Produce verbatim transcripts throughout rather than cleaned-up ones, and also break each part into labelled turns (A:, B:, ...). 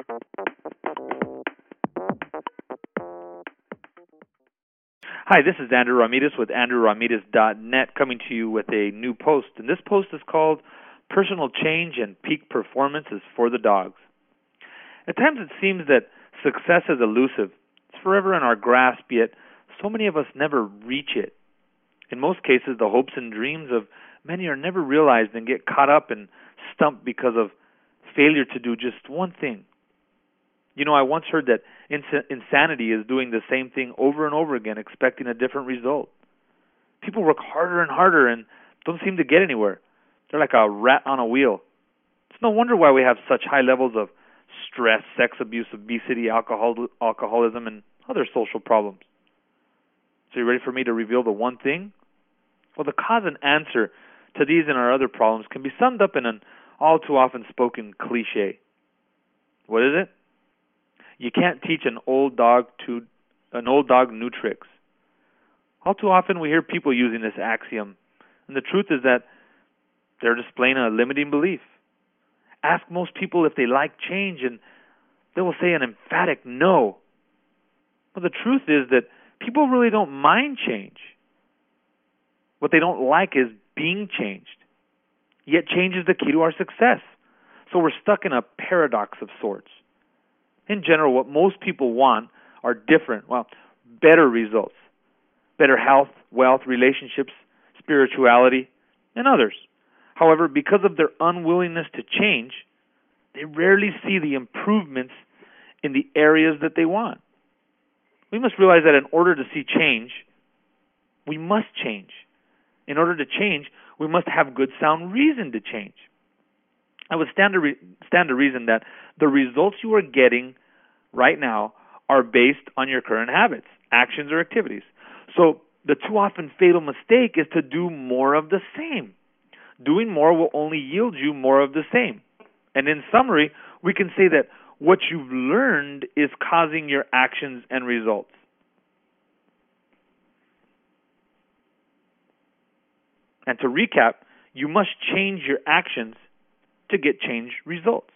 A: Hi, this is Andrew Ramirez with andrew ramirez dot net coming to you with a new post. And this post is called Personal Change and Peak Performance is for the Dogs. At times it seems that success is elusive. It's forever in our grasp, yet so many of us never reach it. In most cases, the hopes and dreams of many are never realized and get caught up and stumped because of failure to do just one thing. You know, I once heard that ins- insanity is doing the same thing over and over again, expecting a different result. People work harder and harder and don't seem to get anywhere. They're like a rat on a wheel. It's no wonder why we have such high levels of stress, sex abuse, obesity, alcohol, alcoholism, and other social problems. So you ready for me to reveal the one thing? Well, the cause and answer to these and our other problems can be summed up in an all too often spoken cliche. What is it? You can't teach an old dog to an old dog new tricks. All too often we hear people using this axiom, and the truth is that they're displaying a limiting belief. Ask most people if they like change, and they will say an emphatic no. But the truth is that people really don't mind change. What they don't like is being changed. Yet change is the key to our success. So we're stuck in a paradox of sorts. In general, what most people want are different, well, better results. Better health, wealth, relationships, spirituality, and others. However, because of their unwillingness to change, they rarely see the improvements in the areas that they want. We must realize that in order to see change, we must change. In order to change, we must have good sound reason to change. I would stand to, re- stand to reason that the results you are getting right now are based on your current habits, actions, or activities. So the too often fatal mistake is to do more of the same. Doing more will only yield you more of the same. And in summary, we can say that what you've learned is causing your actions and results. And to recap, you must change your actions to get change results.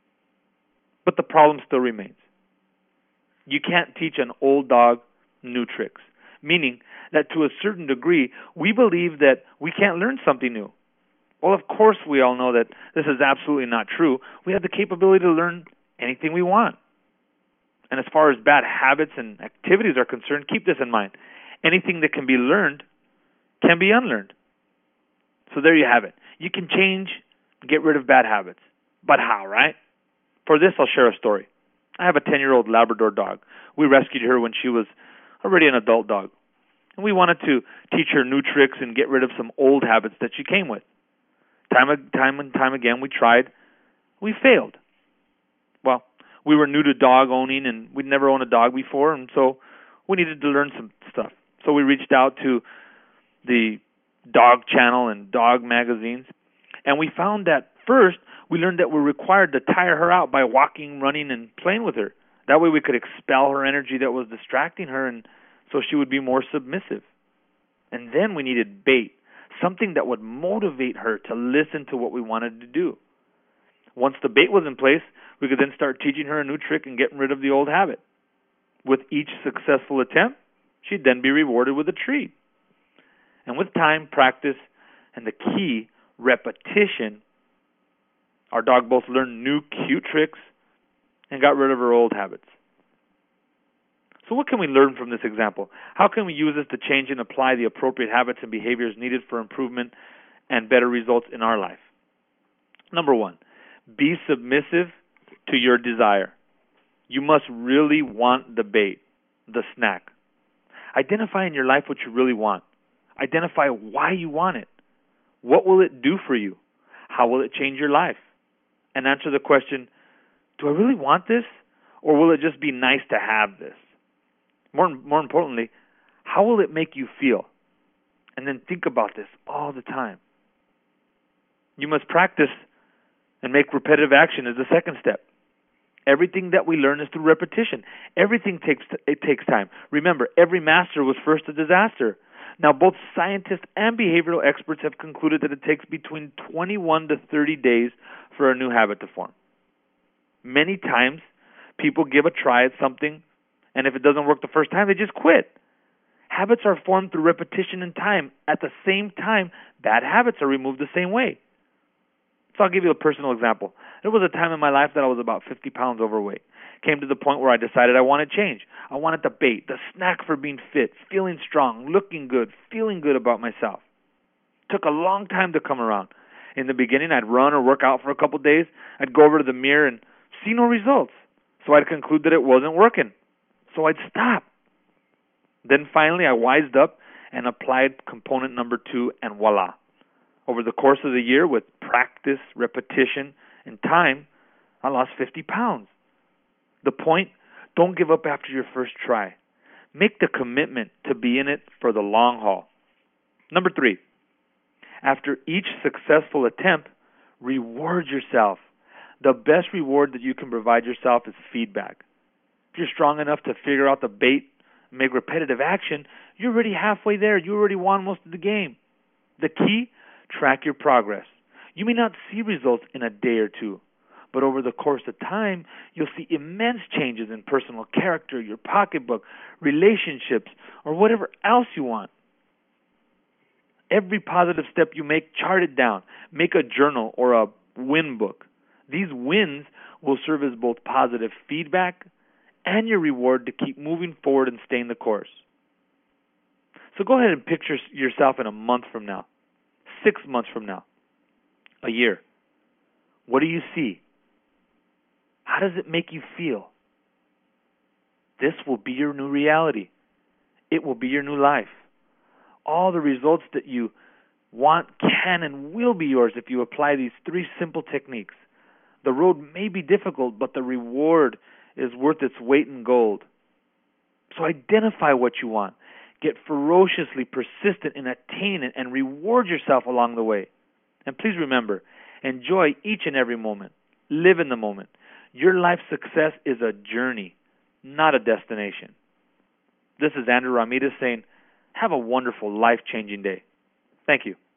A: But the problem still remains. You can't teach an old dog new tricks, meaning that to a certain degree, we believe that we can't learn something new. Well, of course, we all know that this is absolutely not true. We have the capability to learn anything we want. And as far as bad habits and activities are concerned, keep this in mind. Anything that can be learned can be unlearned. So there you have it. You can change, get rid of bad habits. But how, right? For this, I'll share a story. I have a ten-year-old Labrador dog. We rescued her when she was already an adult dog. And we wanted to teach her new tricks and get rid of some old habits that she came with. Time, time and time again, we tried. We failed. Well, we were new to dog owning, and we'd never owned a dog before, and so we needed to learn some stuff. So we reached out to the dog channel and dog magazines, and we found that first, we learned that we're required to tire her out by walking, running, and playing with her. That way we could expel her energy that was distracting her, and so she would be more submissive. And then we needed bait, something that would motivate her to listen to what we wanted to do. Once the bait was in place, we could then start teaching her a new trick and getting rid of the old habit. With each successful attempt, she'd then be rewarded with a treat. And with time, practice, and the key, repetition, our dog both learned new cute tricks and got rid of her old habits. So what can we learn from this example? How can we use this to change and apply the appropriate habits and behaviors needed for improvement and better results in our life? Number one, be submissive to your desire. You must really want the bait, the snack. Identify in your life what you really want. Identify why you want it. What will it do for you? How will it change your life? And answer the question, do I really want this? Or will it just be nice to have this? More, more importantly, how will it make you feel? And then think about this all the time. You must practice and make repetitive action as the second step. Everything that we learn is through repetition. Everything takes it takes time. Remember, every master was first a disaster. Now, both scientists and behavioral experts have concluded that it takes between twenty-one to thirty days for a new habit to form. Many times, People give a try at something, and if it doesn't work the first time, they just quit. Habits are formed through repetition and time. At the same time, bad habits are removed the same way. So I'll give you a personal example. There was a time in my life that I was about fifty pounds overweight. Came to the point where I decided I wanted change. I wanted the bait, the snack for being fit, feeling strong, looking good, feeling good about myself. Took a long time to come around. In the beginning, I'd run or work out for a couple of days. I'd go over to the mirror and see no results. So I'd conclude that it wasn't working. So I'd stop. Then finally, I wised up and applied component number two, and voila. Over the course of the year, with practice, repetition, and time, I lost fifty pounds. The point, don't give up after your first try. Make the commitment to be in it for the long haul. Number three, after each successful attempt, reward yourself. The best reward that you can provide yourself is feedback. If you're strong enough to figure out the bait, make repetitive action, you're already halfway there. You already won most of the game. The key, track your progress. You may not see results in a day or two, but over the course of time, you'll see immense changes in personal character, your pocketbook, relationships, or whatever else you want. Every positive step you make, chart it down. Make a journal or a win book. These wins will serve as both positive feedback and your reward to keep moving forward and staying the course. So go ahead and picture yourself in a month from now, six months from now, a year. What do you see? How does it make you feel? This will be your new reality. It will be your new life. All the results that you want can and will be yours if you apply these three simple techniques. The road may be difficult, but the reward is worth its weight in gold. So identify what you want. Get ferociously persistent in attaining it and reward yourself along the way. And please remember, enjoy each and every moment. Live in the moment. Your life success is a journey, not a destination. This is Andrew Ramirez saying, have a wonderful, life-changing day. Thank you.